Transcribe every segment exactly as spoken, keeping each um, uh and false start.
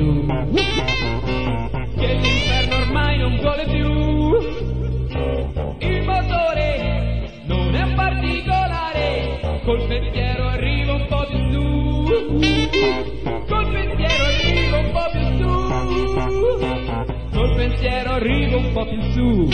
più, che l'inferno ormai non vuole più. Il motore non è particolare, col pensiero arriva un po' più su, col pensiero arriva un po' più su, col pensiero arriva un po' più su.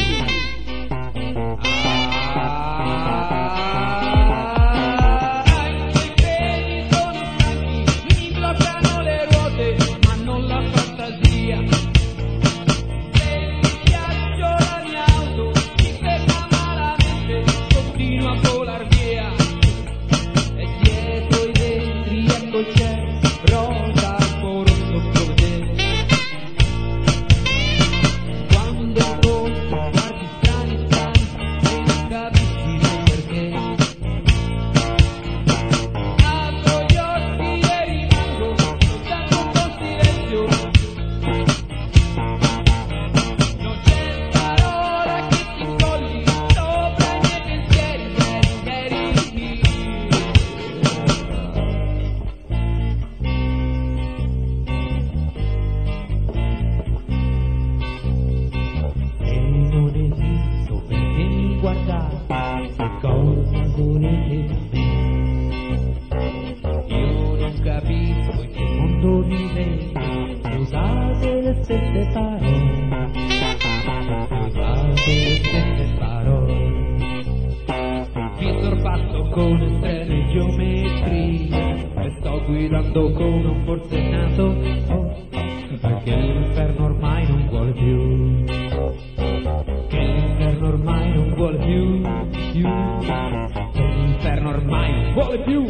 Usate le stesse parole, usate le stesse parole, mi sorpasso con estreme geometrie e sto guidando con un forsennato, oh, perché l'inferno ormai non vuole più, che l'inferno ormai non vuole più, più, che l'inferno ormai non vuole più.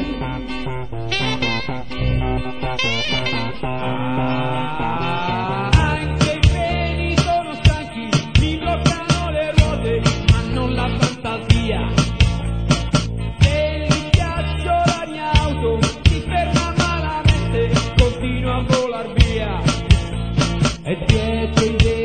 Anche i treni sono stanchi, mi bloccano le ruote, ma non la fantasia. Se gli piaccio la mia auto, si ferma malamente, continua a volar via. E dietro i